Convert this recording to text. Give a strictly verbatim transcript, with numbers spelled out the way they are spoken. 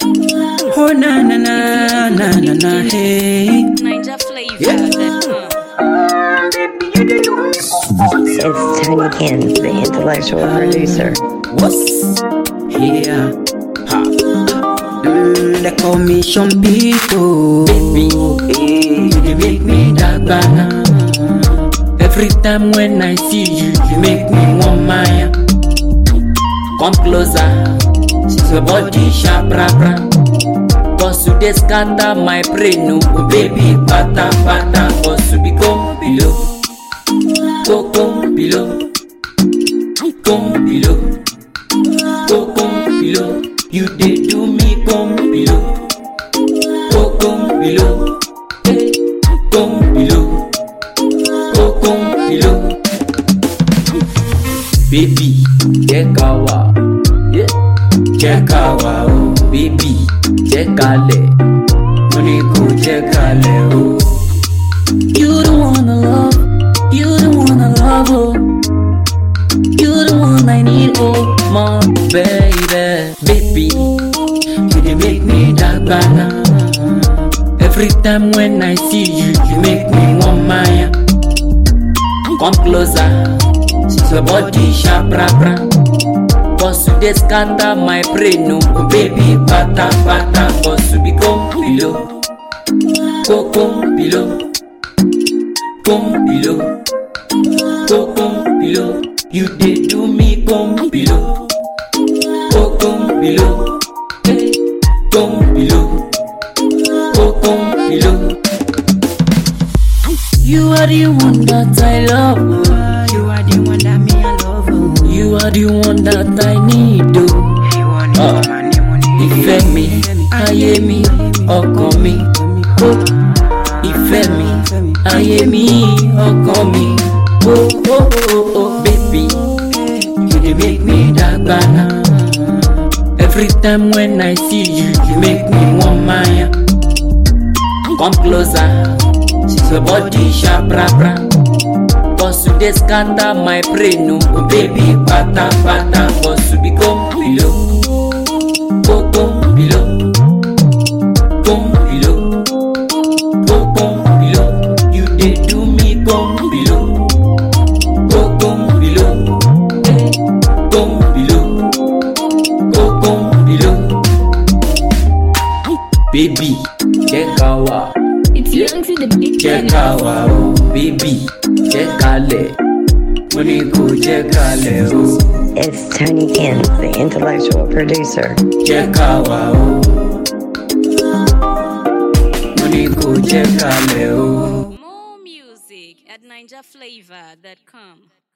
Oh na na na na na na hey. Ninja Flavor. Yeah. It's Tony Kins, the intellectual producer. What's here? Ha. Mm, the commission people, baby, hey, you make me that banana. Every time when I see you, you make me want Maya. Come closer, your body sharp, rap, rap. Cause you dey scatter my brain, no, oh baby, pata, pata. Cause you become below, go come below, come below, go come below. You dey do me come below, go come below, hey, come below, go come below. Baby, check our, yeah, check our, oh, baby, check our, money go check our, oh. You the one I love, you the one I love, oh. You the one I need, oh, my baby, baby. You dey make me that banana. Every time when I see you, you make me want Maya. Come closer. Your body sharp, rap, rap. Cause you dey scatter my brain, no, oh baby, pata, pata. Cause you become below, go come below, come below, go come below. You dey do me come below, go come below, hey, come below, go come below. You are the one that I love. You are the one that me I love. You are the one that I need. Oh, ìfẹ́ mi, ayé mi, ọkàn mi. Oh, ìfẹ́ mi, ayé mi, ọkàn mi. Oh, oh, oh, oh, baby, you dey make me that banana. Every time when I see you, you make me want Maya. Come closer. Your body sharp, rap, rap. Cause you dey scatter my brain, no, oh baby, pata, pata. Cause you become below, go come below, come below, go come below. You dey do me come below, go come below, hey, come below, go come below. Baby, check our. Young to the big Check our, oh, baby, check our leg. Money go check our leg, oh. It's Tony Kins, the intellectual producer. Check our, oh. Money go check our leg, oh. More music at ninja flavor dot com.